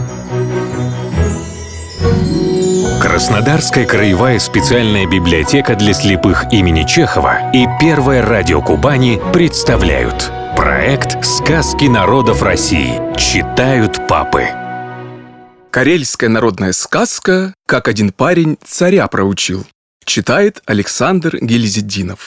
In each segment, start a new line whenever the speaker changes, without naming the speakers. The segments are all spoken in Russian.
Краснодарская краевая специальная библиотека для слепых имени Чехова и Первое радио Кубани представляют проект «Сказки народов России». Читают папы.
Карельская народная сказка «Как один парень царя проучил». Читает Александр Гильзетдинов.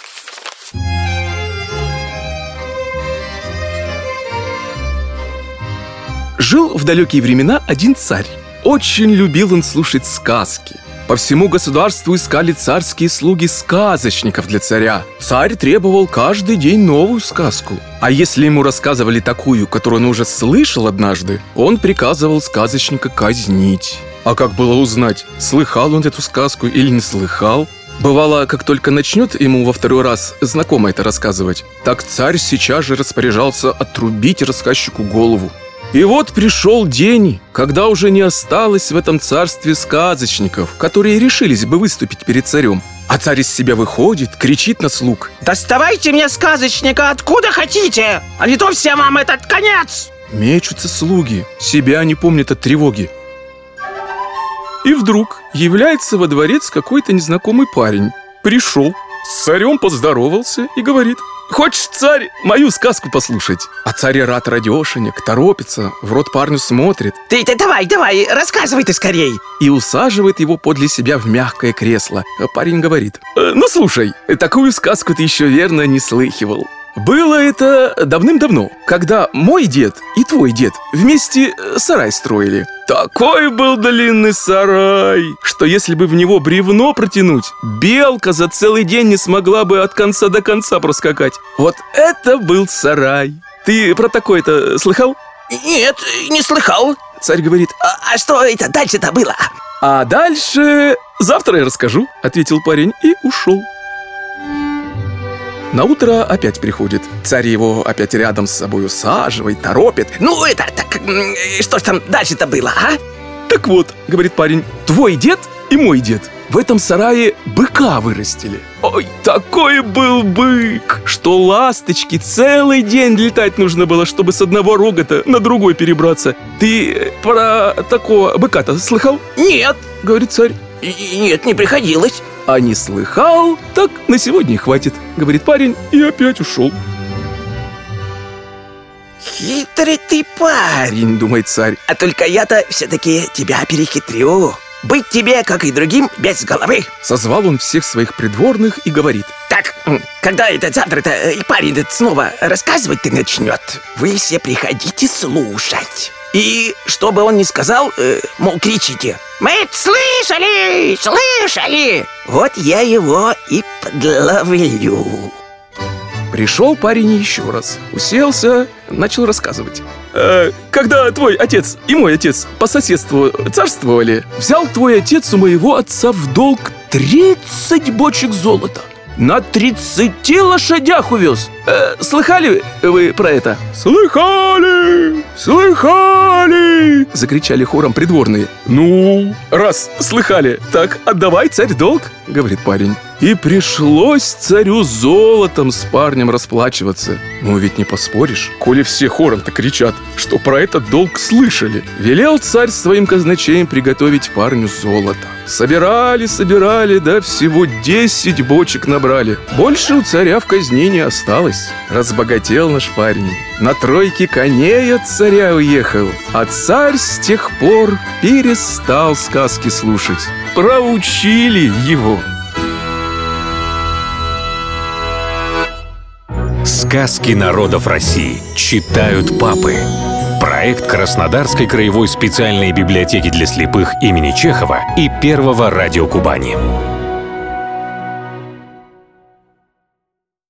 Жил в далекие времена один царь. Очень любил он слушать сказки. По всему государству искали царские слуги сказочников для царя. Царь требовал каждый день новую сказку. А если ему рассказывали такую, которую он уже слышал однажды, он приказывал сказочника казнить. А как было узнать, слыхал он эту сказку или не слыхал? Бывало, как только начнет ему во второй раз знакомо это рассказывать, так царь сейчас же распоряжался отрубить рассказчику голову. И вот пришел день, когда уже не осталось в этом царстве сказочников, которые решились бы выступить перед царем. А царь из себя выходит, кричит на слуг:
«Доставайте мне сказочника откуда хотите, а не то всем вам этот конец!»
Мечутся слуги, себя не помнят от тревоги. И вдруг является во дворец какой-то незнакомый парень. Пришел, с царем поздоровался и говорит: «Хочешь, царь, мою сказку послушать?» А царь рад радешенек, торопится, в рот парню смотрит.
Ты давай, рассказывай ты скорей.
И усаживает его подле себя в мягкое кресло. А парень говорит: «Ну слушай, такую сказку ты еще верно не слыхивал. Было это давным-давно, когда мой дед и твой дед вместе сарай строили. Такой был длинный сарай, что если бы в него бревно протянуть, белка за целый день не смогла бы от конца до конца проскакать. Вот это был сарай. Ты про такое-то слыхал?»
Нет, не слыхал.
Царь говорит:
А что это дальше-то было?
«А дальше завтра я расскажу», — ответил парень и ушел. Наутро опять приходит. Царь его опять рядом с собой усаживает, торопит.
Ну что ж там дальше-то было, а?
«Так вот», — говорит парень, — «твой дед и мой дед в этом сарае быка вырастили. Ой, такой был бык, что ласточки целый день летать нужно было, чтобы с одного рога-то на другой перебраться. Ты про такого быка-то слыхал?»
«Нет»,
— говорит царь.
«Нет, не приходилось».
«А не слыхал? Так на сегодня и хватит», — говорит парень и опять ушел.
«Хитрый ты парень», — думает царь. «А только я-то все-таки тебя перехитрю. Быть тебе, как и другим, без головы».
Созвал он всех своих придворных и говорит:
«Так, когда это завтра-то и парень этот снова рассказывать-то начнет, вы все приходите слушать. И что бы он ни сказал, мол, кричите: мы это слышали! Вот я его и подловлю».
Пришел парень еще раз, уселся, начал рассказывать. «Когда твой отец и мой отец по соседству царствовали, взял твой отец у моего отца в долг 30 бочек золота. На 30 лошадях увез. Слыхали вы про это?» «Слыхали! Закричали хором придворные. «Ну, раз слыхали, так отдавай, царь, долг», — говорит парень. И пришлось царю золотом с парнем расплачиваться. Ну ведь не поспоришь, коли все хором-то кричат, что про этот долг слышали. Велел царь своим казначеям приготовить парню золото. Собирали, да всего 10 бочек набрали. Больше у царя в казне не осталось. Разбогател наш парень. На 3 коней от царя уехал. А царь с тех пор перестал сказки слушать. Проучили его.
Сказки народов России. Читают папы. Проект Краснодарской краевой специальной библиотеки для слепых имени Чехова и Первого радио Кубани.